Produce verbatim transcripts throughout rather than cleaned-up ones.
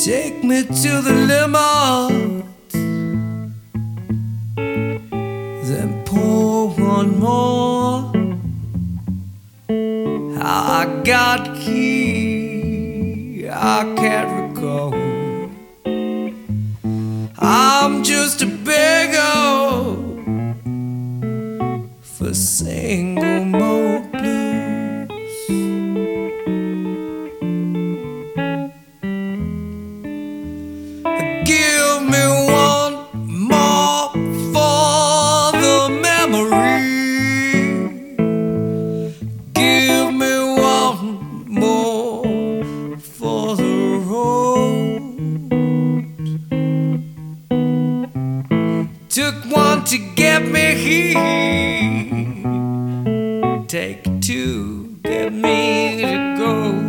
Take me to the limit, then pour one more. How I got here, I can't recall. I'm just a beggar for single malt blues. Give me one more for the memory. Give me one more for the road. Took one to get me here. Take two, get me to go.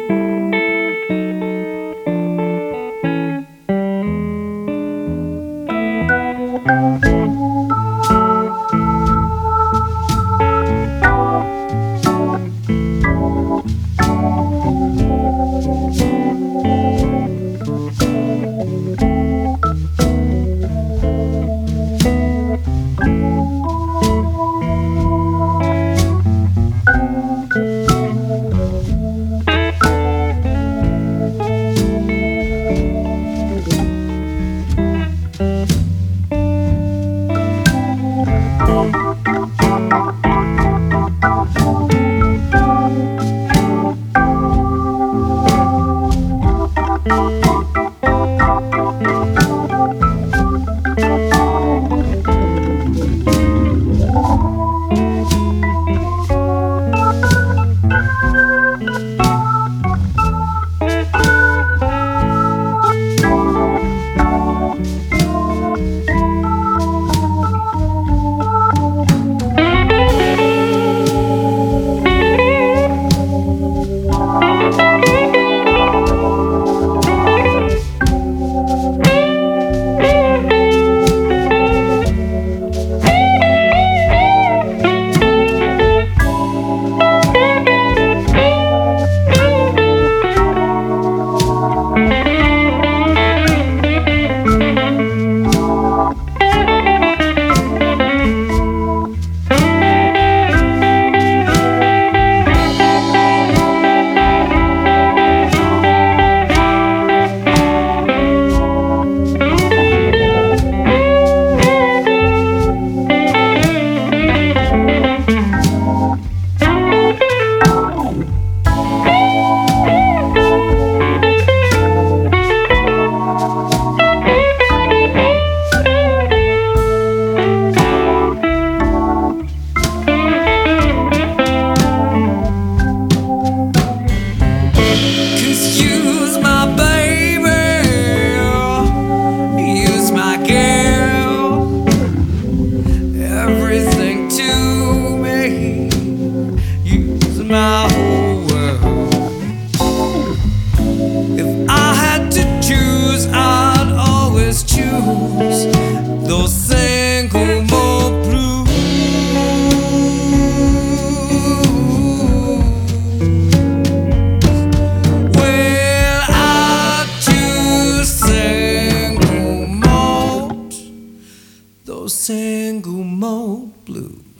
My whole world. If I had to choose, I'd always choose those single malt blues. Well, I choose single malt, those single malt blues.